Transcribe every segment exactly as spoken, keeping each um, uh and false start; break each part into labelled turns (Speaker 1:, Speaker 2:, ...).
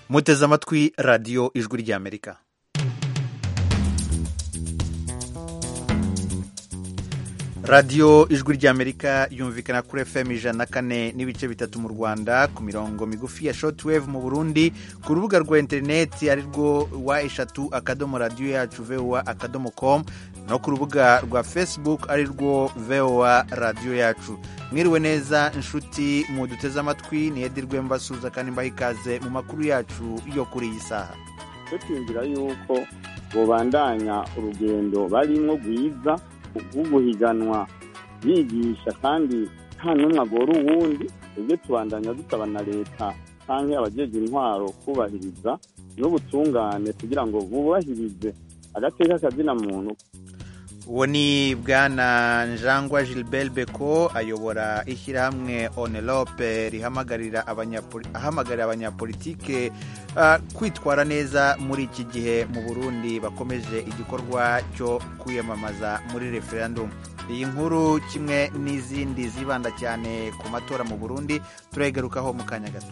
Speaker 1: muteze amatwi radiyo ijwi ry'Amerika. radiyo ijwi ry'Amerika yumvikana kuri F M ijana na kane n'ibice bitatu mu Rwanda, ku mirongo migufi ya shortwave mu Burundi, ku rubuga rwa interineti ari rwo wa eshatu akadomo radiyo yacu voa akadomo com, no ku rubuga rwa Facebook ari rwo voa radiyo yacu. Mwiriwe neza inshuti muduteze amatwi, ni Edirwe mbasuza kandi mbaha ikaze mu makuru yacu yo kuri iyi saha.
Speaker 2: Twinjira yuko bobandanya urugendo barimwo gwiza guhiganwa bigisha kandi nta numwe agora uwundi. Ibyo tubandanya dusaba na leta kandi abajeje intwaro kubahiriza n'ubutungane kugira ngo bubahirize agateka kazina muntu.
Speaker 1: Uwo ni Bwana Njangwa Gilbert Beko, ayobora ishyirahamwe Onelope rihamagarira abanyahamagarira abanyapolitike uh, kwitwara neza muri iki gihe mu Burundi bakomeje igikorwa cyo kwiyamamaza muri referendum. Iyi nkuru kimwe n'izindi zibanda cyane ku matora mu Burundi turegerukaho mu kanya gato.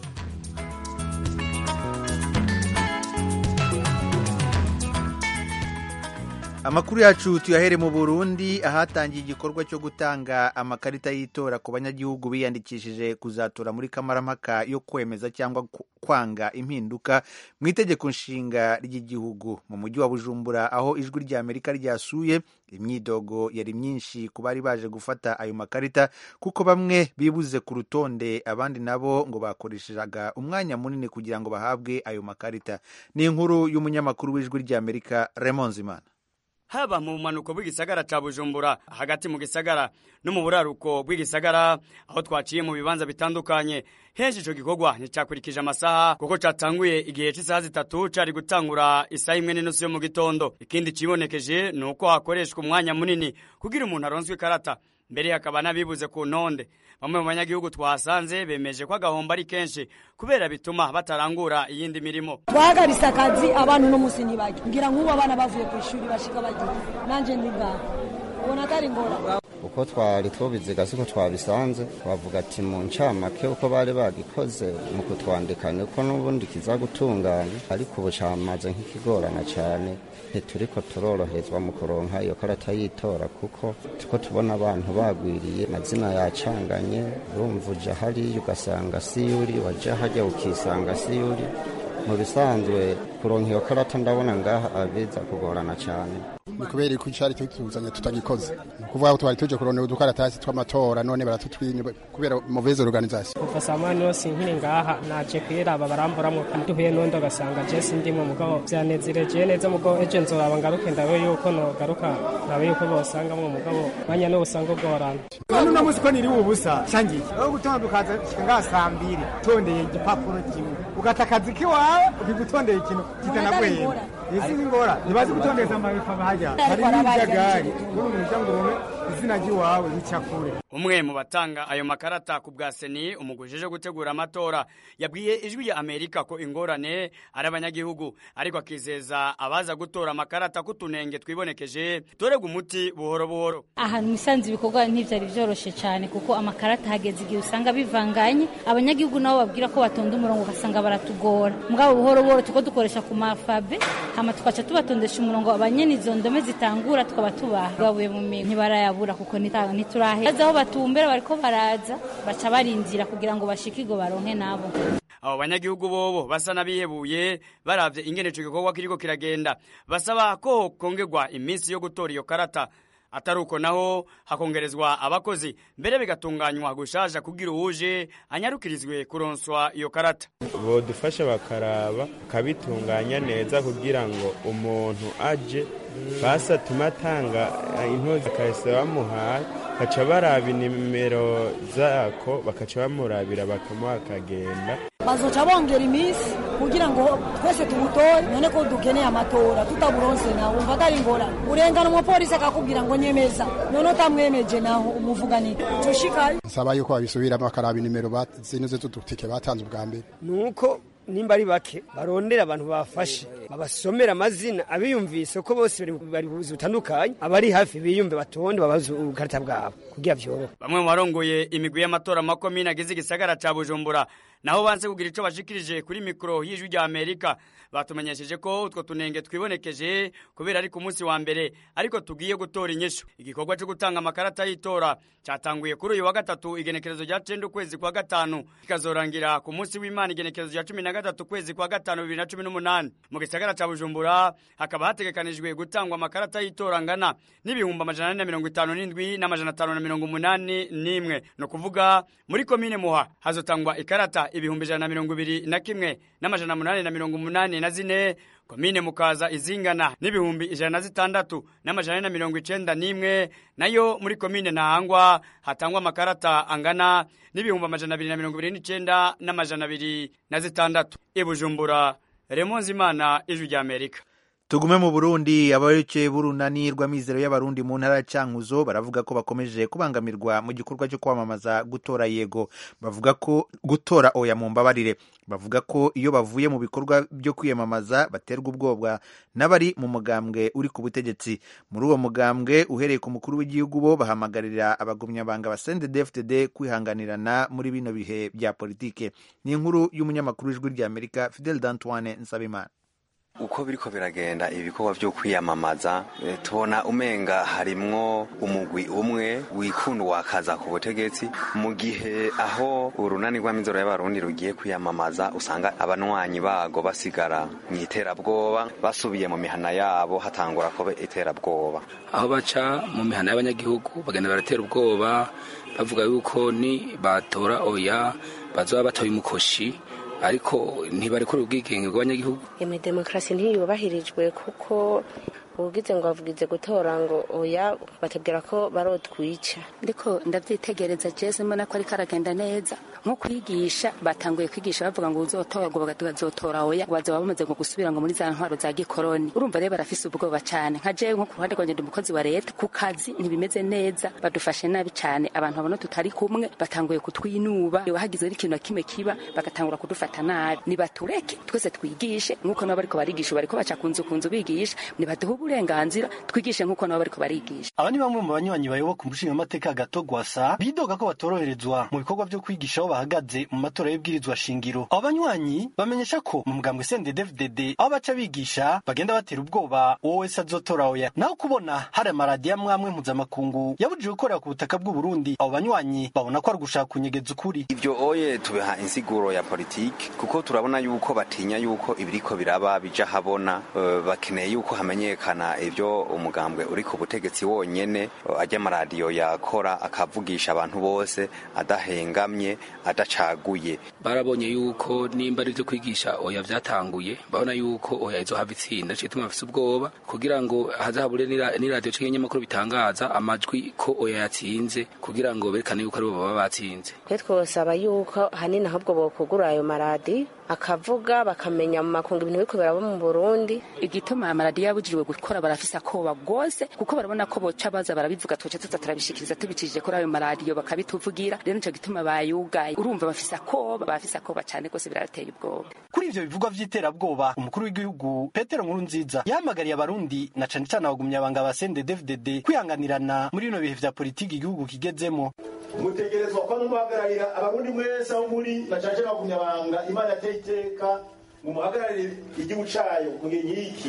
Speaker 1: Amakuru yacu tuyahere mu Burundi, ahatangiye igikorwa cyo gutanga amakarita y'itora ku banyagihugu biyandikishije kuzatora muri kamarampaka yo kwemeza cyangwa kwanga impinduka mu itegeko nshinga ry'igihugu. Mu mujyi wa Bujumbura aho ijwi ry'Amerika ryasuye, imyidogo yari myinshi ku bari baje gufata ayo makarita kuko bamwe bibuze ku rutonde, abandi nabo ngo bakoreshaga umwanya munini kugira ngo bahabwe ayo makarita. Ni inkuru y'umunyamakuru w'ijwi ry'Amerika Raymond Zimana.
Speaker 3: Haba mu manuko bw'igisagara ca Bujumbura, hagati mu gisagara no mu buraruko bw'igisagara, aho twaciye mu bibanza bitandukanye, henshi ico gikorwa nticakurikije amasaha kuko catanguye igihe c'isaha zitatu, cari gutangura isaha imwe n'inusu yo mu gitondo. Ikindi cibonekeje nuko hakoreshwa umwanya munini kugira umuntu aronswe ikarata, mbere hakaba n'abibuze ku ntonde. Bamwe mu banyagihugu twasanze bemeje ko agahomba ari kenshi kubera bituma batarangura iyindi mirimo.
Speaker 4: Twahagaritse akazi abantu no musi nibajya ngira nk'ubu abana bavuye ku ishuri bashika bagiye, nanje ndiga ubona atari ngora
Speaker 5: uko twari twobiziga siko twabisanze. Twavuga ati mu ncamake uko bari bagikoze mu kutwandikana uko n'ubundi kiza gutunganya, ariko ubu camaze nk'ikigorana cyane, ntituriko turoroherezwa mu kuronka iyo karata yitora kuko tuko tubona abantu bagwiriye, amazina yacanganye, urumva uja hariya ugasanga si yuri, waja hajya ukisanga si yuri. Mu bisanzwe kuronka iyo karata ndabona ngaha abiza kugorana cyane.
Speaker 6: Ni kubera ko icari cyo tuzanya tutagikoze, kuvuga ko twari tuje kuronera udukaratasi tw'amatora, none baratutwinye kubera mauvaise organisation.
Speaker 7: Kuva samani yose nkiri ngaha naje kwiraba baramburamwe kanduhuye nondo gasanga je sindimwe mugabo byanezireje neza mugabo eje nzoraba ngaruke ndabe yuko no garuka ndabe yuko bosangamwe mugabo banya no busanga bworana.
Speaker 8: None no musiko niri ubusa cangiye aho gutondukaza kanga sambiri tondeye igipapuro kimwe ugatakaza kiwawe ukigutondeye ikintu kitanagweye. Isi ngora nibazi gutondeza amabifa bahajya hari n'ijagari n'umujangurome izina giwawe n'icakure.
Speaker 3: Umwe mu batanga ayo makarata ku bwa Seni umugujeje gutegura amatora yabwiye ijwi ya Amerika ko ingorane ari abanyagihugu, ariko akizeza abaza gutora amakarata kutunenge twibonekeje torega umuti buhoro buhoro.
Speaker 9: Aha misanze ibikorwa ntivyari vyoroshe cyane kuko amakarata hageze igihe usanga bivanganye, abanyagihugu nabo babwira ko batonda umurongo ugasanga baratugora. Mugabo buhoro buhoro tuko dukoresha ku mafabe hama tukaca tubatondesha umurongo, abanyene izo ndome zitangura tukaba tubaha gabuye mu minwe ntibarayabura kuko niturahe aho batumbera bariko baraza baca barindira kugira ngo bashikirwe baronke nabo.
Speaker 3: Abo banyagihugu bobo basa nabihebuye baravye ingene ico gikorwa kiriko kiragenda, basaba ko kongerwa iminsi yo gutora iyo karata, ataruko naho hakongerezwa abakozi mbere bigatunganywa gushasha kugira uje anyarukirizwe kuronswa iyo karata.
Speaker 10: Bo dufasha bakaraba kabitunganya neza kugira ngo umuntu aje basa tumatanga intozi kahise bamuhaye baca baraba inimero zako bakaca bamurabira bakamuha akagenda.
Speaker 4: Bazoca bongera iminsi kugira ngo twese tumutore, none ko dukeneye amatora tutaburonse nawe umva atari ngora urengana umupolisi akakubwira ngo nyemeza, none utamwemeje naho umuvuganira tushikaye.
Speaker 6: Nsaba yuko babisubira bakaraba inimero bazinuze tututike batanze ubwa mbere,
Speaker 7: nuko nimba ari bake barondera abantu bafashe babasomera amazina abiyumvise ko bose bari buzi utandukanye, abari hafi biyumve batonde babaze ubukarita bwabo kugira vyorohe.
Speaker 3: Bamwe mu barongoye imigwi y'amatora makomine agize igisagara ca Bujumbura naho banse kugira ico bashikirije kuri mikro y'ijwi rya Amerika. Batumenyesheje ko utwo tunenge twibonekeje kubera ari ku munsi wa mbere ariko tugiye gutora inyishu. Igikorwa cyo gutanga amakarata y'itora cyatanguye kuri uyu wa gatatu igenekerezo rya cenda ukwezi kwa gatanu kikazorangira ku munsi w'Imana igenekerezo rya cumi na gatatu ukwezi kwa gatanu bibiri na cumi n'umunani. Mu gisagara ca Bujumbura hakaba hategekanijwe gutangwa amakarata y'itora ngana n'ibihumbi amajana ane na mirongo itanu n'indwi n'amajana atanu na mirongo umunani n'imwe. No kuvuga muri komine Muha hazotangwa ikarata ibihumbi ijana na mirongo ibiri na kimwe n'amajana umunani na mirongo umunani na zine, komine Mukaza izingana n'ibihumbi ijana na zitandatu n'amajana na mirongo icenda n'imwe, nayo muri komine Ntahangwa hatangwa amakarata angana n'ibihumbi amajana abiri na mirongo ibiri n'icenda n'amajana abiri na zitandatu. I Bujumbura, Remonzi Imana, Ijwi rya Amerika.
Speaker 1: Tugume mu Burundi, abayoboke b'urunani rw'amizero y'abarundi mu ntara ya Cankuzo baravuga ko bakomeje kubangamirwa mu gikorwa cyo kwamamaza gutora yego. Bavuga ko gutora oya mu mbabarire. Bavuga ko iyo bavuye mu bikorwa byo kwiyamamaza baterwa ubwoba n'abari mu mugambwe uri ku butegetsi. Muri uwo mugambwe uhereye ku mukuru w'igihugu bo bahamagarira abagumyabanga ba C N D D F D D kwihanganirana muri bino bihe bya politike. Ni inkuru y'umunyamakuru w'Ijwi rya Amerika Fidel D'Antoine Nsabimana.
Speaker 11: Uko biriko biragenda ibikorwa byo kwiyamamaza e, tubona umenga harimwo umugwi umwe wikundwa akaza ku butegetsi mu gihe aho urunani rw'amizero y'abarundi rugiye kwiyamamaza usanga abanwanyi bago basigara mu iterabwoba basubiye mu mihana yabo hatangura ko iterabwoba
Speaker 12: aho baca mu mihana y'abanyagihugu bagenda baratera ubwoba bavuga yuko ni batora oya bazoba batoye umukoshi ariko ntibarekura ubwigenge bw'abanyagihugu.
Speaker 13: Ime demokrasi ntiyubahirijwe kuko ugize ngo avugize gutora ngo oya batubwira ko barotwica.
Speaker 14: Ndiko ndavyitegereza Jesse mbona ko ari karagenda neza nko kwigisha batanguye kwigisha bavuga ngo uzotora ngo bagazotora oya bazo bamaze ngo gusubira ngo muri za ntwaro za gikoroni. Urumva rero barafise ubwoba cyane nka je nko ku ruhande rwanje ndi umukozi wa leta ku kazi ntibimeze neza badufashe nabi cyane abantu babona tutari kumwe batanguye kutwinuba iyo hagize ikintu kimwe kiba bagatangura kudufata nabi nibatureke twese twigishe nkuko nabo bariko barigisha bariko baca kunzu kunzu bigisha nibaduha uburenganzira twigishe nkuko nabo bariko barigisha.
Speaker 15: Aba ni bamwe mu banywanyi bayoboka umushinga amateka gato gwasa bidoga ko batoroherezwa mu bikorwa byo kwigisha aho bahagaze mu matora y'ibwirizwa shingiro. Abo banywanyi bamenyesha ko mu mugambwe C N D D F D D aho baca bigisha bagenda batera ubwoba wowe wese azotora oya. Naho kubona hari amaradiyo amwe mpuzamakungu yabujije gukorera ku butaka bw'u Burundi abo banywanyi babona ko ari gushaka kunyegeza ukuri.
Speaker 11: Ibyo oye tubeha insiguro ya politiki kuko turabona yuko batinya yuko ibiriko biraba bija habona uh, bakeneye yuko hamenyekana ibyo umugambwe uri ku butegetsi wonyene uh, ajya amaradiyo yakora akavugisha abantu bose adahengamye adacaguye.
Speaker 12: Barabonye yuko nimba ari byo kwigisha oya vyatanguye babona yuko oya izo hava itsinda cyo tuma bafise ubwoba kugira ngo hazahabure ni radio cy'inye makuru bitangaza amajwi ko oya yatsinze kugira ngo berekane yuko ari bo baba batsinze.
Speaker 13: Twosaba yuko hanini ahubwo bokugura ayo maradi akavuga bakamenya mu makungu ibintu biko birabo mu Burundi.
Speaker 14: Igituma amaradiyo yabujijwe gukora barafisa koba gose kuko barabona ko boca baza barabivuga twaca tuza turabishikiriza tubicishije kuri ayo maradiyo bakabituvugira rero nico gituma bayugaye. Urumva bafisa koba bafisa koba cyane gose birateye ubwoba.
Speaker 15: Kuri ivyo bivugwa vy'iterabwoba umukuru w'igihugu Petero Nkurunziza yahamagariye abarundi na cane cane abagumyabanga ba C N D D F D D kwihanganirana muri bino bihe vya politiki igihugu kigezemo.
Speaker 16: Mutegerezwa ko muhagararira abarundi mwese aho muri na cane cane abagumyabanga Imana yateka mu muhagararire igihugu cayo kugenyiki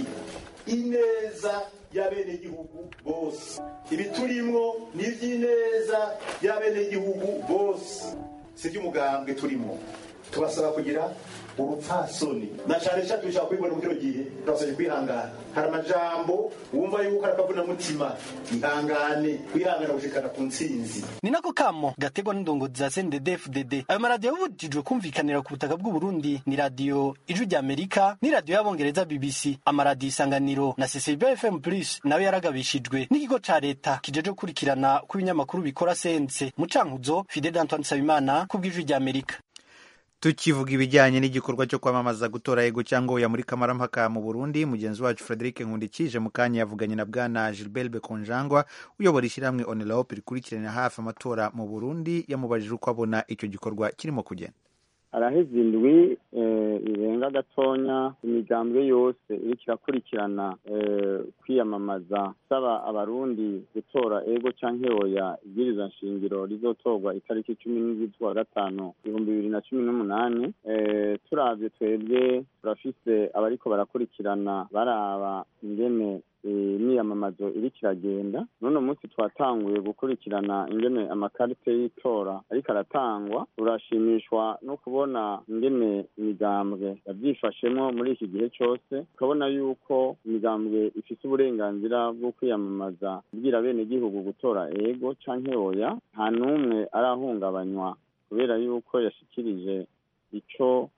Speaker 16: ineza y'abene igihugu bose ibiturimwo n'ivyineza y'abene igihugu bose sivyo umugambwe turimo tubasaba kugira ubupfasoni na cane cane tushaka kwibona mu kiro gihe turasabye kwihangana hari amajambo wumva yuko arakavuna mutima ihangane kwihangana gushikana ku ntsinzi.
Speaker 15: Ni nako kamo gategwa n'indongozi za C N D D F D D. Ayo maradiyo yabujijwe kumvikanira ku butaka bw'u Burundi ni radio Ijwi rya Amerika ni radio y'abongereza B B C amaradiyo Isanganiro na C C B F M Plus nawe yaragabishijwe n'ikigo ca leta kijeje kurikirana ku binyamakuru bikora sense mu Cankuzo. Fidel D'Antoine Nsabimana ku bw'Ijwi rya Amerika.
Speaker 1: Tukivuga ibijyanye n'igikorwa cyo kwamamaza gutora yego cyangwa oya muri kamarampaka mu Burundi, mugenzi wacu Frederic Nkundikije mu kanya yavuganye na bwana Gilbert Bekonjangwa uyobora ishyirahamwe Onelope rikurikirana hafi amatora mu Burundi, yamubajije uko abona icyo gikorwa kirimo kugenda.
Speaker 2: araheze indwi irenga gatonya imigambwe yose iriko irakurikirana kwiyamamaza saba abarundi gutora ego canke oya ibwirizwa nshingiro rizotorwa itariki cumi n'indwi z'ukwa gatanu ibihumbi bibiri na cumi n'umunani. Turavye twebwe turafise abariko barakurikirana baraba ingene imyiyamamazo iriko iragenda. N'uno munsi twatanguye gukurikirana ingene amakarite y'itora ariko aratangwa, urashimishwa no kubona ingene imigambwe yavyifashemwo muri iki gihe cose. Ukabona yuko imigambwe ifise uburenganzira bwo kwiyamamaza kubwira bene gihugu gutora ego canke oya, nta n'umwe arahungabanywa kubera yuko yashikirije ico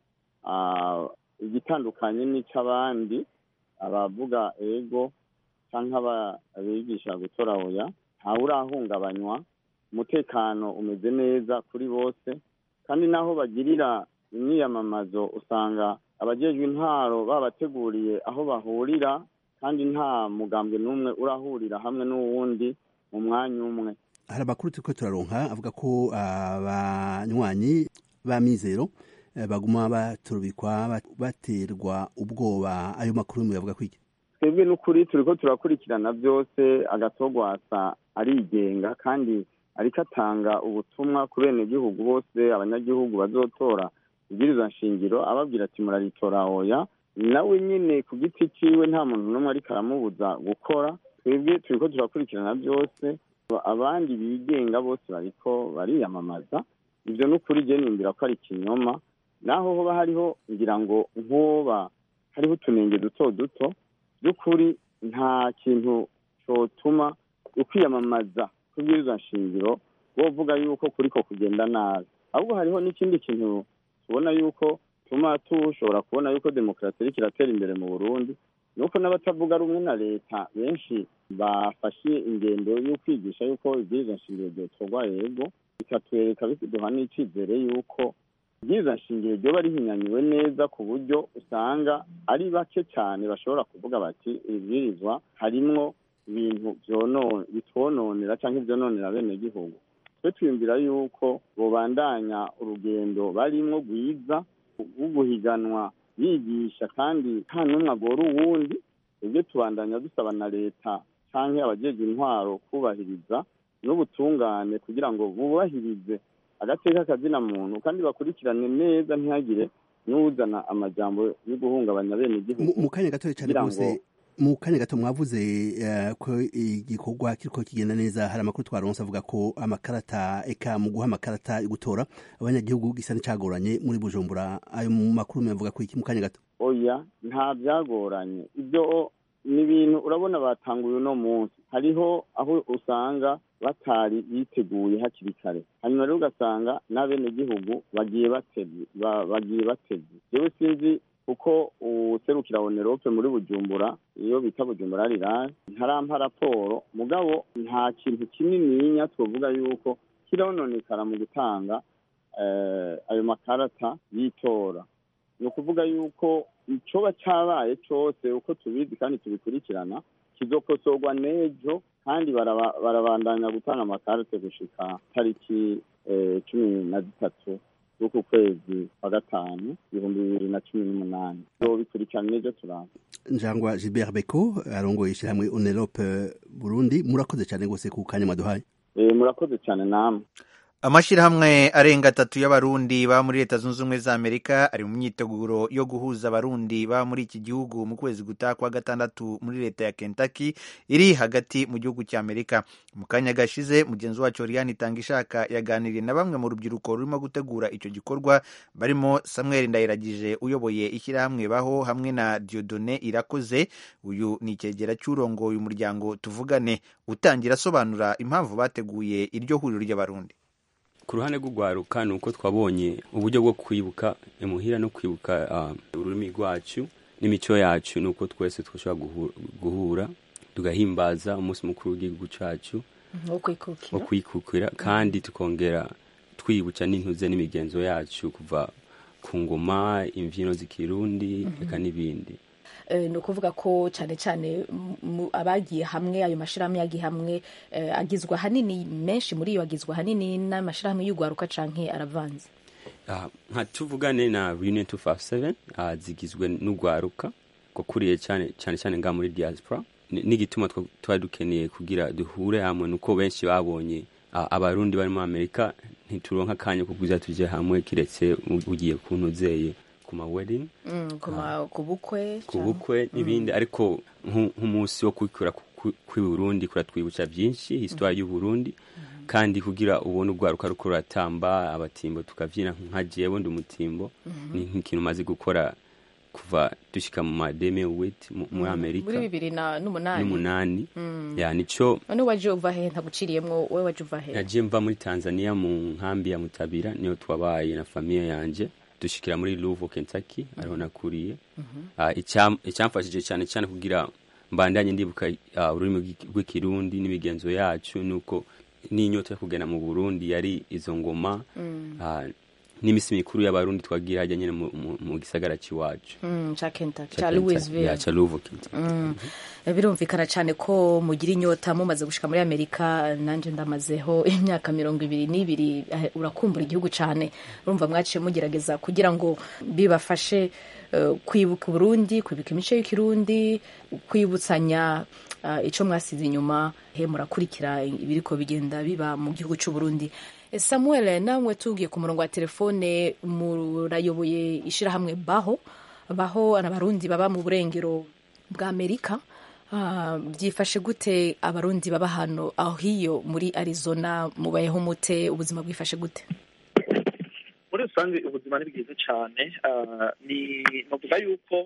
Speaker 2: igitandukanye n'ic'abandi, abavuga ego canke abigisha gutora oya ntawe urahungabanywa. Umutekano umeze neza kuri bose, kandi naho bagirira imyiyamamazo usanga abajejwe intwaro babateguriye aho bahurira, kandi nta mugambwe n'umwe urahurira hamwe n'uwundi mu mwanya umwe.
Speaker 17: Hari amakuru turiko turaronka avuga ko abanywanyi ba Mizero baguma baturubikwa baterwa ubwoba. Ayo makuru muyavuga kwiki?
Speaker 2: Twebwe n'ukuri turiko turakurikirana byose, agatogwasa arigenga kandi ariko atanga ubutumwa ku bene gihugu bose, abanyagihugu bazotora ibwirizwa nshingiro ababwira ati muraritora oya. Nawe nyene ku giti ciwe nta muntu n'umwe ariko aramubuza gukora. Twebwe turiko turakurikirana byose, abandi bigenga bose bariko bariyamamaza. Ivyo n'ukuri je nimbira ko ari ikinyoma, naho hoba hariho ngira ngo nkoba hariho utunenge duto duto, by'ukuri nta kintu cotuma ukwiyamamaza kubwirizwa nshingiro wovuga yuko kuriko kugenda nabi. Ahubwo hariho n'ikindi kintu tubona yuko tuma tushobora kubona yuko demokarasi iriko iratera imbere mu Burundi, nuko n'abatavuga rumwe na leta benshi bafashe ingendo yo kwigisha yuko ibwirizwa nshingiro ryotorwa yego, bikatwereka biduha n'icizere yuko ibwirizwa nshingiro ryoba rihinyanyuwe neza ku buryo usanga ari bake cyane bashobora kuvuga bati ibwirizwa harimwo ibintu bitwononera cyangwa ivyononera bene gihugu. Twe twiyumvira yuko bobandanya urugendo barimwo rwiza rwo guhiganwa bigisha, kandi nta n'umwe agora uwundi. Ibyo tubandanya dusaba na leta canke abajejwe intwaro kubahiriza n'ubutungane kugira ngo bubahirize agateka kazina muntu, kandi bakurikirane neza ntihagire n'uzana amajambo yo guhungabanya bene gihugu.
Speaker 17: Mu kanya gato cyane rwose, mu kanya gato mwavuze ko igikorwa kiriko kigenda neza. Hari amakuru twaronse avuga ko amakarata eka mu guha amakarata yo gutora abanyagihugu gisa n'icagoranye muri Bujumbura. Ayo makuru mwavuga ko iki mu kanya gato? Oya,
Speaker 2: nta byagoranye. Ibyo ni ibintu urabona batanguye uno munsi, hariho aho usanga batari biteguye hakiri kare, hanyuma rero ugasanga n'abene gihugu bagiye batevye bagiye batevye. Jewe sinzi kuko userukira Onerope muri Bujumbura, iyo bita Bujumbura rirari, ntarampa raporo, mugabo nta kintu kinininya twovuga yuko kirononekara mu gutanga ayo makarata y'itora. Ni ukuvuga yuko icoba cabaye cose uko tubizi kandi tubikurikirana kizokosorwa n'ejo, kandi barabandanya gutanga amakarate gushika tariki cumi na zitatu z'uku kwezi kwa gatanu ibihumbi bibiri na cumi n'umunani. Bikurikirana n'ejo turaba.
Speaker 17: Njangwa Gilbert Beko arongoye ishyirahamwe Onerope Burundi, murakoze cyane rwose ku kanya mwaduhaye.
Speaker 2: Murakoze cyane namwe.
Speaker 1: Amashirahamwe arenga atatu y'abarundi ba muri Leta Zunze Ubumwe za Amerika ari mu myiteguro yo guhuza abarundi ba muri iki gihugu mu kwezi gutaha kwa gatandatu muri leta ya Kentucky iri hagati mu gihugu cya Amerika. Mu kanya gashize mugenzi wacu Oriane Itangishaka yaganiriye na bamwe mu rubyiruko rurimo gutegura icyo gikorwa, barimo Samuel Ndayiragije uyoboye ishyirahamwe Baho hamwe na Dieudonné Irakoze, uyu ni icyegera cy'urongoye umuryango Tuvugane, utangira asobanura impamvu bateguye iryo huriro ry'abarundi.
Speaker 18: Ku ruhande rw'ugwaruka ni uko twabonye uburyo bwo kwibuka imuhira no kwibuka uh, ururimi rwacu n'imico yacu, nuko twese twashobora guhura tugahimbaza umunsi mukuru w'igihugu cacu wo kwikukira, kandi tukongera twibuca n'intuze n'imigenzo yacu kuva ku ngoma, imvyino z'ikirundi eka n'ibindi.
Speaker 19: ni ukuvuga ko cyane cyane abagiye hamwe, ayo mashirahamwe yagiye hamwe agizwe hanini, menshi muri yo agizwe hanini n'amashirahamwe y'ugwaruka canke aravanze.
Speaker 18: nka tuvugane na Reunion two fifty-seven zigizwe n'ugwaruka ko kuriye cyane cyane cyane nga muri diaspora n'igituma twari dukeneye kugira duhure hamwe nuko benshi babonye abarundi bari mu Amerika ntituronka kanya ko kuza tuje hamwe kiretse ugiye kunuzeye ku ma wedding
Speaker 19: kubukwe
Speaker 18: kubukwe n'ibindi ariko nk'umunsi wo kwikura kwi Burundi kuratwibutsa byinshi histoire y'u Burundi kandi kugira ubone ugwaruka ruko ratamba abatimbo tukavyina nka jewe ndi umutimbo ni nk'ikintu maze gukora kuva dushika mu mademe wit mu Amerika
Speaker 19: muri bibiri na n'umunani
Speaker 18: n'umunani ya nico
Speaker 19: none waje uva he ntaguciriyemwo wewe waje uva he
Speaker 18: naje mva muri Tanzania mu nkambi ya Mutabira niyo twabaye na famille yanje dushikira muri Louisville Kentucky ariho nakuriye icyamfashije cyane cyane kugira mbandanye ndibuka ururimi rw'ikirundi n'imigenzo yacu nuko n'inyota yo kugena mu Burundi yari izo ngoma n'imisi mikuru y'abarundi twagira hajya nyene mu gisagara ciwacu
Speaker 19: cha Kentucky cha Louisville
Speaker 18: ya cha Louisville
Speaker 19: birumvikana cyane ko mugira inyota mumaze gushika muri Amerika nanje ndamazeho imyaka mirongo ibiri n'ibiri urakumbura igihugu cyane urumva mwaciye mugerageza kugira ngo bibafashe kwibuka Burundi kwibuka imico y'ikirundi kwibutsanya ico mwasize inyuma he murakurikira ibiriko bigenda biba mu gihugu cy'u Burundi. Samuel namwe tugiye ku murongo wa telefone murayoboye ishira hamwe baho baho abarundi baba mu burengero bwa Amerika byifashe gute abarundi baba hano aho hiyo muri Arizona mubayeho mute ubuzima bwifashe gute?
Speaker 20: Muri rusange ubuzima ni bwiza cyane ni novuga yuko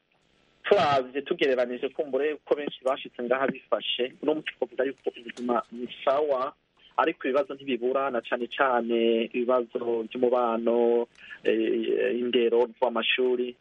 Speaker 20: turavye tugereranije kumbure ko benshi bashitse ngaha bifashe no mutuvuga yuko ubuzima ni sawa ariko ibibazo ntibibura na cyane cyane ibibazo by'umubano indero rw'amashuri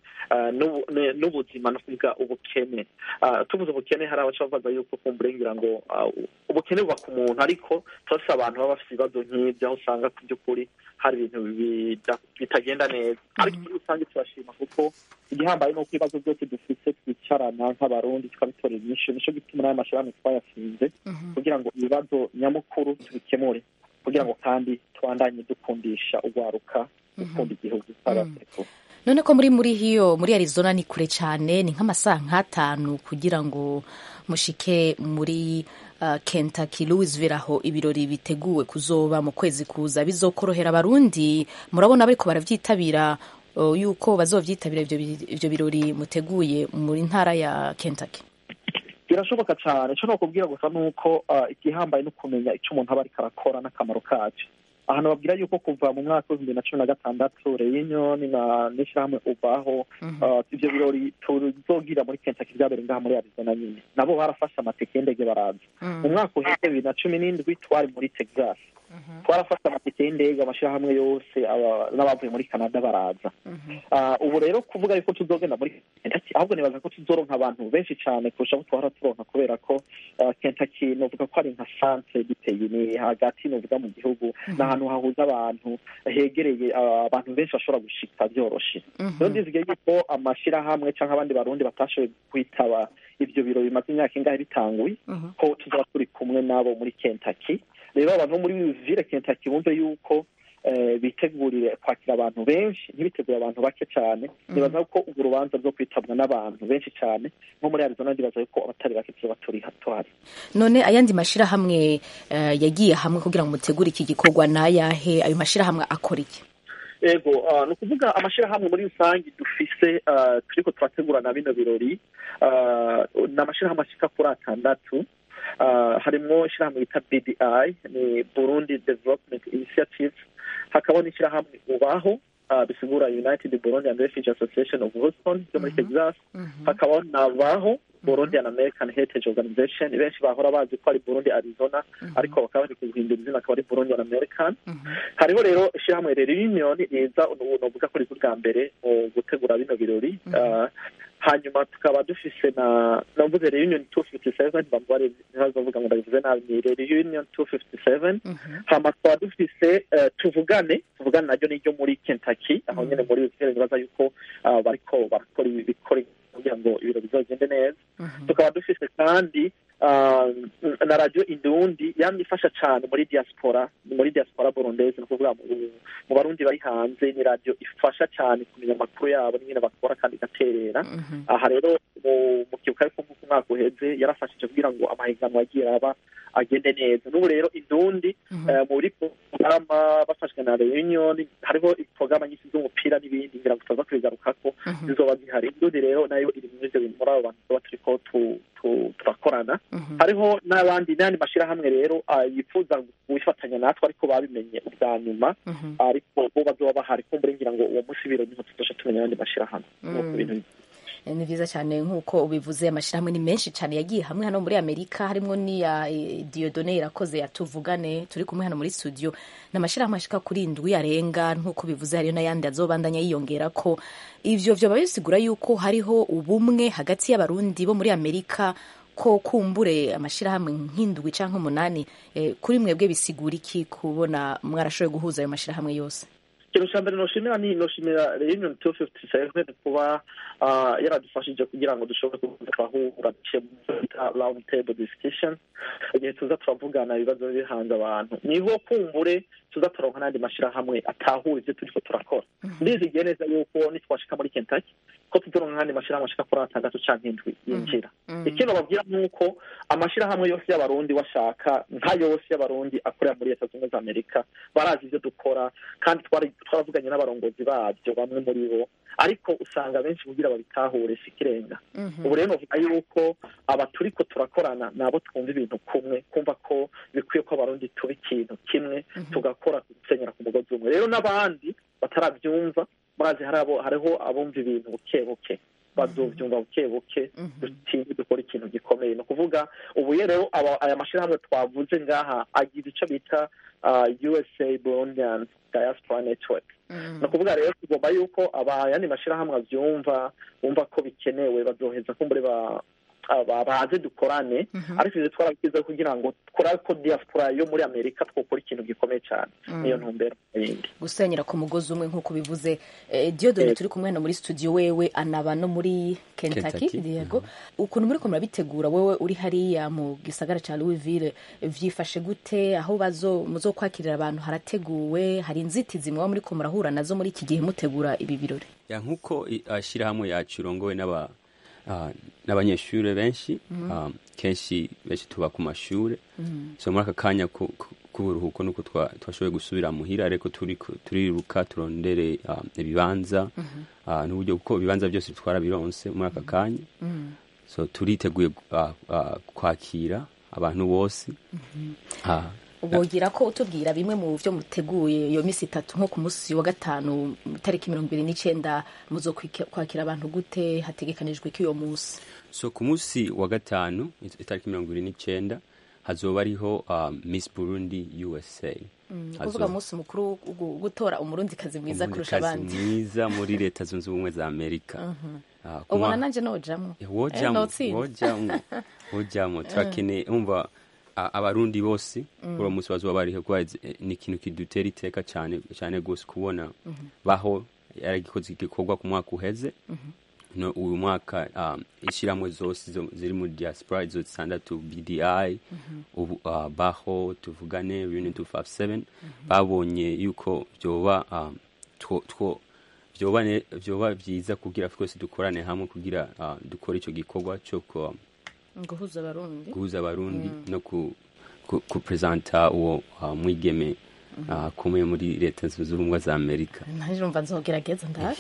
Speaker 20: n'ubuzima no kwiga ubukene tuvuze ubukene hari abaca bavuga yuko kumbure ngira ngo ubukene buba ku muntu ariko twese abantu baba bafite ibibazo nk'ibyo aho usanga ku by'ukuri hari ibintu bitagenda neza ariko muri rusange turashima kuko igihambaye nuko ibibazo byose dufite twicarana nk'abarundi tukabitorera inyishu nico gituma n'aya mashirahamwe twayasinze kugira ngo ibibazo nyamukuru tubikemure kugira ngo kandi twandanye dukundisha ugwaruka dukunda igihugu cy'abasekuru.
Speaker 19: None ko muri muri hiyo muri Arizona ni kure cyane ni nk'amasaha nk'atanu kugira ngo mushike muri uh, Kentucky Louisville aho ibirori biteguwe kuzoba mu kwezi kuza bizokorohera abarundi murabona bariko baravyitabira uh, yuko bazovyitabira ivyo ivyo birori muteguye muri ntara ya Kentucky?
Speaker 20: Birashoboka cyane cyo no kubwira gusa nuko uh, igihambaye no kumenya icyo umuntu aba ariko arakora n'akamaro kacu. Ahantu babwira yuko kuva mu mwaka w'ibihumbi bibiri na cumi na gatandatu Reunion na n'ishyirahamwe ubaho ibyo birori tuzogira muri Kentucky byabereye ngaha muri Arizona nyine nabo barafashe amatike y'indege baraza mu mwaka uheze bibiri na cumi n'indwi twari muri Texas twarafashe amatike y'indege amashyirahamwe yose n'abavuye muri Canada baraza ubu rero kuvuga yuko tuzogenda muri Kentucky ahubwo nibaza ko tuzoronka abantu benshi cyane kurusha abo twahora turonka kubera ko Kentucky novuga ko ari nka centre giteye ni hagati novuga mu gihugu n'ahantu hahuza abantu hegereye abantu benshi bashobora gushika byoroshe rero ndizigiye yuko amashirahamwe cyangwa abandi barundi batashoboye kwitaba ibyo biro bimaze imyaka ingahe bitanguye ko tuzaba turi kumwe nabo muri Kentucky rero abantu muri Louisville Kentucky bumve yuko bitegurire kwakira abantu benshi ntibitegure abantu bake cyane nibaza ko urwo rubanza rwo kwitabwa n'abantu benshi cyane nko muri Arizona ndibaza yuko abatari bake tuba turi hatwari.
Speaker 19: None ayandi mashirahamwe yagiye hamwe kugira ngo mutegure iki gikorwa nayahe ayo mashirahamwe akora iki?
Speaker 20: Ego no kuvuga amashirahamwe muri rusange dufise turiko turategura na bino birori n'amashirahamwe ashika kuri atandatu harimwo ishirahamwe bita B D I ni Burundi Development Initiative hakaba n'ishirahamwe ubaho bisigura United Burundi and Refugee Association of Houston yo muri Texas hakaba nabaho Burundi and American Heritage Organization benshi bahora bazi ko ari Burundi Arizona ariko bakaba bari kuhindura izina akaba ari Burundi and American hariho rero ishirahamwe Reunion niza unovuga ko rikuri bwa mbere gutegura bino birori hanyuma tukaba dufise na navuze Reunion two fifty-seven bambare ntazovuga ngo ndavuze nabi ni Reunion two fifty-seven hama tukaba dufise tuvugane tuvugane naryo niryo muri Kentucky aho nyene muri Louisville baza yuko bariko barakora ibikora kugira ngo ibiro bizogende neza tukaba dufise kandi na radio Indundi yamye ifasha cyane muri diaspora muri diaspora burundese, no kuvuga mu barundi bari hanze. Ni radio ifasha cyane kumenya amakuru yabo n'ingene bakora kandi igaterera. Aha rero mu kibuka ariko mu mwaka uheze yarafashije kugira ngo amahiganwa agiye aba agende neza. N'ubu rero Indundi muri porogaramu bafashwe na Reunion hariho porogaramu nyinshi z'umupira n'ibindi ngira ngo tuza kubigarukako zizoba zihari. Indundi rero nayo iri muri ibyo bintu muri abo bantu tuba turiko turakorana. Hariho n'abandi n'andi mashirahamwe rero yifuza gufatanya natwe ariko babimenye ubwa nyuma, ariko bo bazoba bahari kumbure ngira ngo uwo munsi biro niho tuzoca tumenya abandi mashirahamwe ku bintu.
Speaker 19: Ni vyiza cyane nk'uko ubivuze, amashirahamwe ni menshi cyane yagiye hamwe hano muri Amerika, harimo ni ya Dieudonné Irakoze yatuvugane turi kumwe hano muri studio. N'amashirahamwe ashika kuri indwi arenga, nk'uko bivuze hariyo n'ayandi azobandanya yiyongera ko. Ivyo vyo babisigura yuko hariho ubumwe hagati y'abarundi bo muri Amerika, ko kumbure amashirahamwe nk'indwi canke umunani. Eh, kuri mwebwe bisigura iki kubona mwarashoboye guhuza ayo mashirahamwe yose?
Speaker 20: Ikintu cya mbere noshimira ni noshimira Reunion two fifty-seven kuba yaradufashije kugira ngo dushobore kubahura bita round table discussion, igihe tuza turavugana ibibazo biri hanze abantu, niho kumbure tuza turonka n'andi mashirahamwe atahura ivyo turiko turakora. Ndizigiye neza yuko nitwashika muri Kentucky ko tuzoronka n'andi mashirahamwe ashika kuri atandatu canke indwi yinjira. Ikintu babwira nuko amashirahamwe yose y'abarundi washaka nka yose y'abarundi akorera muri Leta Zunze za Amerika barazi ivyo dukora, kandi twari twaravuganye n'abarongozi babyo bamwe muri bo, ariko usanga benshi kugira babitahure sikirenga. Ubu rero novuga yuko aba turiko turakorana nabo twumva ibintu kumwe, kumva ko bikwiye ko abarundi tuba ikintu kimwe tugakora kusenyera ku mugozi umwe. Rero n'abandi batarabyumva murazi hariho abumva ibintu buke buke, bazovyumva buke buke dutinde dukora ikintu gikomeye. No kuvuga ubu rero aya mashirahamwe twavuze ngaha agize ico bita U S A Burundian Diaspora Network. No kuvuga rero tugomba yuko abayandi mashirahamwe avyumva bumva ko bikenewe bazoheza kumbure ba baze dukorane, ariko ivyo twarabikiza kugira ngo tukora ko diaspora yo muri Amerika twokora ikintu gikomeye cyane. Niyo ntumbero yindi
Speaker 19: gusenyera ku mugozi umwe nk'uko bivuze. Dieudonné turi kumwe no muri studio, wewe anaba no muri Kentucky. Diego, ukuntu muri ko murabitegura wewe uri hariya mu gisagara ca Louisville, vyifashe gute? Aho bazo muzo kwakirira abantu harateguwe? Hari inzitizi mwa muri ko murahura nazo muri iki gihe mutegura ibi birori?
Speaker 18: Ya nkuko ashirahamwe yacu rongowe n'aba Uh, n'abanyeshure benshi mm. uh, kenshi benshi tuba ku mashure mm. so muri aka kanya k'uburuhuko nuko twashoboye gusubira muhira, ariko turiruka turondere uh, ibibanza mm -hmm. uh, n'uburyo kuko ibibanza byose twarabironse muri aka kanya mm -hmm. so turiteguye uh, uh, kwakira abantu bose mm -hmm. uh,
Speaker 19: ubogira ko utubwira bimwe mu byo muteguye iyo misi itatu, nko ku munsi wa gatanu tariki mirongo ibiri n'icenda muzo kwakira abantu gute? Hategekanijwe ko iyo munsi?
Speaker 18: So ku munsi wa gatanu tariki mirongo ibiri n'icenda hazoba ariho uh, Miss Burundi U S A.
Speaker 19: Mm, kuvuga umunsi mukuru gutora umurundi kazi mwiza kurusha abandi,
Speaker 18: mwiza muri Leta Zunze Ubumwe za Amerika.
Speaker 19: uh -huh. uh, ubona nanje nojamwe
Speaker 18: wojamwe wojamwe wojamwe trakene umva abarundi bose kuri uwo munsi bazoba bariho, kuba ni ikintu kidutera iteka cyane cyane gose kubona mm -hmm. baho yaragikoze igikorwa ku mwaka uheze. mm -hmm. No uyu mwaka um, ishiramwe zose ziri mu diaspora izo zitandatu B D I mm -hmm. ubu uh, baho tuvugane Reunion two fifty-seven mm -hmm. babonye yuko byoba um, two two byoba byoba byiza kugira twese dukorane hamwe kugira uh, dukora ico gikorwa cyo ko
Speaker 19: guhuza abarundi
Speaker 18: guhuza abarundi mm. no ku ku, ku presenta uwo uh, mwigeme mm -hmm. uh, kumwe muri Leta Zunze Ubumwe za Amerika.
Speaker 19: Naje rumva nzogerageza ndabe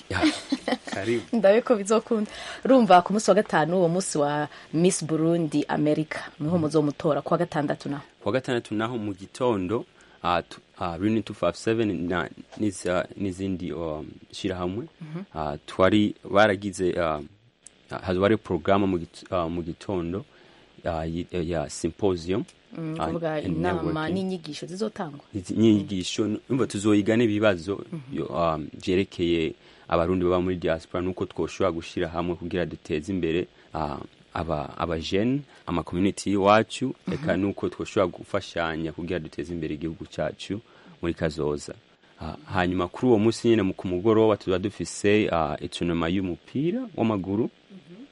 Speaker 19: karibu ndabe ko bizokunda. Rumva ku munsi wa gatanu uwo munsi wa Miss Burundi America niho muzomutora kwa gatandatu naho
Speaker 18: kwa gatandatu naho mu gitondo uh, uh, Reunion two fifty-seven na niza nizindi um, shirahamwe mm -hmm. uh, twari baragize uh, hazo bari programme mu uh, mu gitondo uh, ya symposium
Speaker 19: mm, uh, kuvuga inama n'inyigisho zizotangwa
Speaker 18: inyigisho umva tuzoyigane ibibazo mm -hmm. um, jerekeye abarundi baba muri diaspora nuko twoshobora gushira hamwe kugira duteze imbere uh, aba aba jeune ama community wacu mm -hmm. eka nuko twoshobora gufashanya kugira duteze imbere igihugu cyacu muri kazoza. Uh, hanyuma kuri uwo munsi nyene mu kumugoroba tuba dufise uh, itunama y'umupira w'amaguru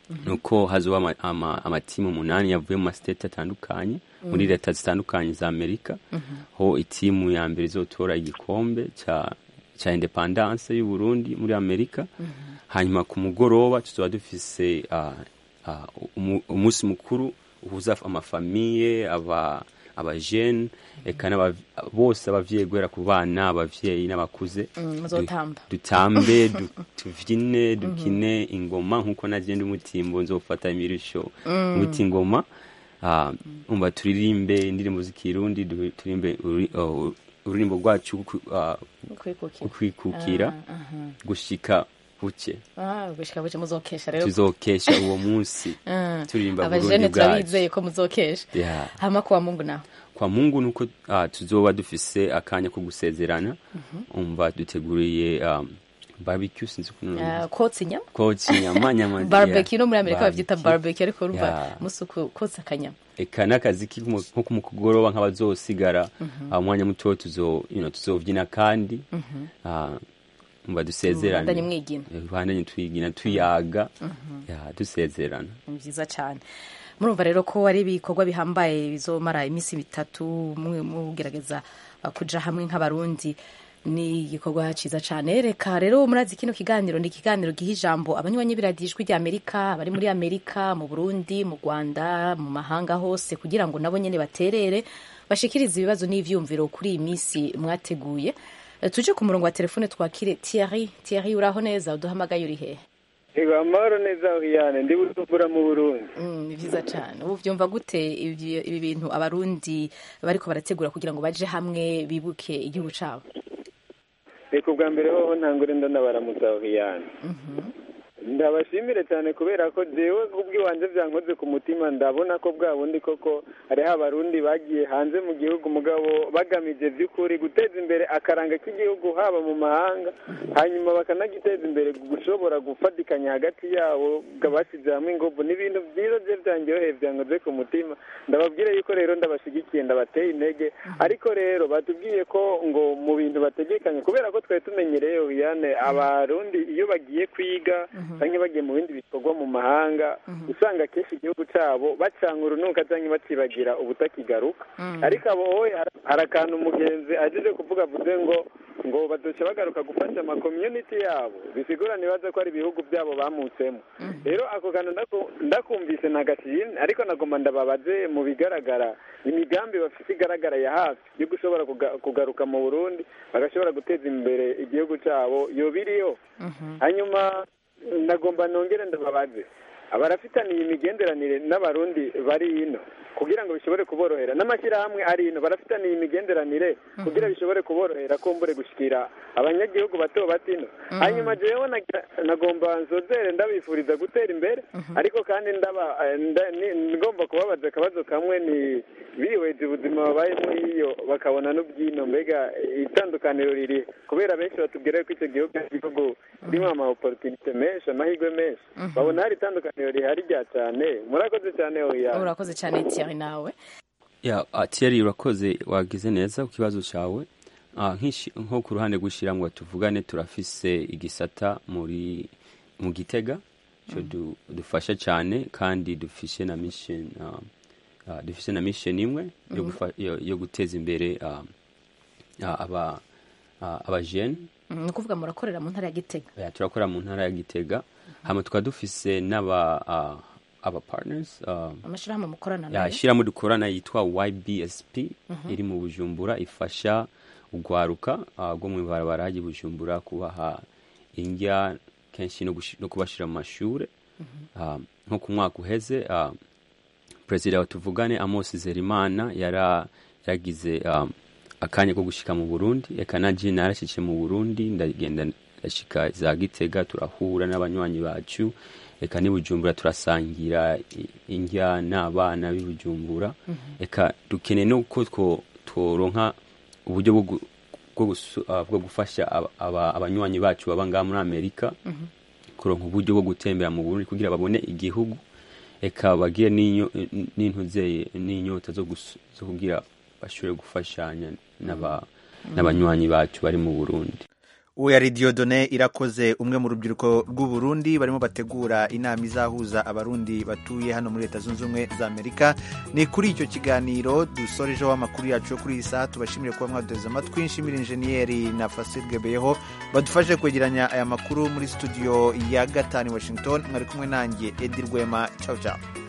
Speaker 18: nuko hazoba ama- ama- amatimu umunani yavuye mu masiteti atandukanye muri
Speaker 19: Mhm.
Speaker 18: leta zitandukanye za Amerika ho itimu ya mbere izotora igikombe ca ca independence y'u Burundi muri Amerika hanyuma ku mugoroba tuzoba dufise uh, uh, umu- umunsi mukuru uhuza amafamiye aba abajene eka n'aba- bose abavyeyi guhera ku bana abavyeyi n'abakuze
Speaker 19: Mm, muzotamba.
Speaker 18: Du- dutambe du- tuvyine dukine ingoma nkuko nagenda umutimbo nzofata imirisho
Speaker 19: Mm.
Speaker 18: mwita ingoma ah, umva turirimbe indirimbo z'ikirundi du- turimbe uri- oh, ururimbo rwacu ku- ah,
Speaker 19: Ukwikukira.
Speaker 18: ukwikukira
Speaker 19: Ah, aha.
Speaker 18: gushika buke
Speaker 19: Ah, gushika buce muzokesha rero.
Speaker 18: tuzokesha uwo munsi
Speaker 19: Ah,
Speaker 18: turirimba
Speaker 19: abajene
Speaker 18: Burundi bwacu
Speaker 19: turabizeye ko muzokesha.
Speaker 18: Yeah.
Speaker 19: Hama kwa Mungu naho.
Speaker 18: kwa Mungu nuko uh, tuzoba dufise akanya ko gusezerana umva duteguriye um, barbecue sinzi kuntu
Speaker 19: Ah, kotsa inyama.
Speaker 18: kotsa inyama nyama
Speaker 19: Barbecue no muri Amerika bavyita
Speaker 18: Barbecue.
Speaker 19: barbecue ariko urumva
Speaker 18: Yeah.
Speaker 19: musuku kotsa akanyama.
Speaker 18: eka n'akazi k'umu- nko ku mukugoroba nk'abazosigara uh, umwanya muto tuzo you know tuzovyina kandi uh, umva dusezerana
Speaker 19: Mubandanye mwigina.
Speaker 18: bandanye twigina tuyaga ya dusezerana
Speaker 19: Ni vyiza cyane. Murumva rero ko ari ibikorwa bihambaye bizomara iminsi bitatu mwe mugerageza uh, kuja hamwe nk'abarundi ni igikorwa ciza cyane. Reka rero murazi kino kiganiro ni ikiganiro giha ijambo abanywanyi biradijwi rya Amerika bari muri Amerika mu Burundi mu Rwanda mu mahanga hose kugira ngo nabo nyene baterere bashikirize ibibazo n'ivyumviro kuri iyi minsi mwateguye. Eh, tuje ku murongo wa telefone twakire Thierry. Thierry uraho neza uduhamagaye uri hehe?
Speaker 21: Ego amahoro neza Oriane ndi Bujumbura mu Burundi.
Speaker 19: Mm, ni vyiza cyane. Ubu vyumva gute ibi ibi bintu abarundi bariko barategura kugira ngo baje hamwe bibuke igihugu cabo?
Speaker 21: Eko bwa mbere hoho ntangure ndanabaramutsa Oriane. Ndabashimire cyane kubera ko jewe kubwiwanje byankoze ku mutima ndabona ko bwa bundi koko hariho abarundi bagiye hanze mu gihugu mugabo bagamije by'ukuri guteza imbere akaranga k'igihugu haba mu mahanga hanyuma bakanagiteza imbere gushobora gufatikanya hagati yabo basize hamwe ingobo n'ibintu byiza bye byanjyoheye byankoze ku mutima ndababwire yuko rero ndabashigikiye ndabateye intege ariko rero batubwiye ko ngo mu bintu bategekanye kubera ko twari tumenyereye Oriane abarundi iyo bagiye kwiga cyangwa bagiye mu bindi bikorwa mu mahanga usanga kenshi igihugu cyabo bacanga urunuka cyangwa bacibagira ubutakigaruka ariko abo hari akantu umugenzi agize kuvuga avuze ngo ngo badoce bagaruka gufasha ama community yabo bisigura nibaza ko ari ibihugu byabo bamutsemo rero ako kantu ndakumvise nagashimye ariko nagomba ndababaze mu bigaragara imigambi bafite igaragara ya hafi yo gushobora kugaruka mu Burundi bagashobora guteza imbere igihugu cyabo yo biriyo hanyuma nagomba nongere ndababaze abarafitaniye imigenderanire n'abarundi bari ino kugira ngo bishobore kuborohera n'amashyirahamwe ari ino barafitaniye imigenderanire kugira bishobore kuborohera kumbure gushikira abanyagihugu bato batino hanyuma jewe nagomba nzozere ndabifuriza gutera imbere ariko kandi ndaba ngomba kubabaza akabazo kamwe ni bihweje ubuzima babayemo iyo bakabona n'ubwino mbega itandukaniro riri kubera benshi batubwira ko icyo gihugu igihugu kirimo ama opportunité menshi amahirwe menshi babona hari itandukaniro rihari rya cyane murakoze cyane oya
Speaker 19: urakoze cyane Thierry nawe
Speaker 18: ya uh, Thierry urakoze wagize neza ku kibazo cyawe uh, nko ku ruhande gushiramwe tuvugane turafise igisata muri mu Gitega cyo du, dufasha cyane kandi dufishe na mission uh, uh, dufise na mission imwe yo, mm -hmm. yo, yo guteza imbere uh, uh, aba uh, aba jeune
Speaker 19: ni kuvuga murakorera mu ntara ya Gitega
Speaker 18: ya turakorera mu ntara ya Gitega hama tukaba dufise n'aba uh, aba partners uh,
Speaker 19: amashirahamwe mukorana
Speaker 18: nayo ya shirahamwe dukorana yitwa Y B S P uh -huh. iri mu Bujumbura ifasha ugwaruka uh, go mu barabara y'I Bujumbura kubaha indya kenshi no, no kubashira mu mashure uh -huh. uh, nko ku mwaka uheze uh, president watuvugane Amos Zerimana yara yagize um, akanya ko gushika mu Burundi eka naje narashyice mu Burundi ndagenda ndashika za Gitega turahura n'abanywanyi bacu eka ni Bujumbura turasangira indya n'abana b'Ibujumbura mm -hmm. eka dukene no ko two toronka uburyo bwo bwo gufasha abanywanyi bacu baba ngaha muri Amerika mm -hmm. kuronka uburyo bwo gutembera mu Burundi kugira babone igihugu eka bagiye n'inyo n'intuzeye n'inyota zo zo kugira bashobore gufashanya n'aba n'abanywanyi bacu bari mu Burundi.
Speaker 1: uwo yari Dieudonné Irakoze umwe mu rubyiruko rw'u Burundi barimo bategura inama izahuza abarundi batuye hano muri Leta Zunze Ubumwe za Amerika. Ni kuri icyo kiganiro dusorejeho amakuru yacu yo kuri iyi saha. Tubashimire kuba mwaduteze amatwi. Nshimira injeniyeri na Fasil Gebeyeho badufashe kwegeranya aya makuru muri studio ya gatanu Washington. Mwari kumwe nanjye Edi Rwema. Ciao ciao.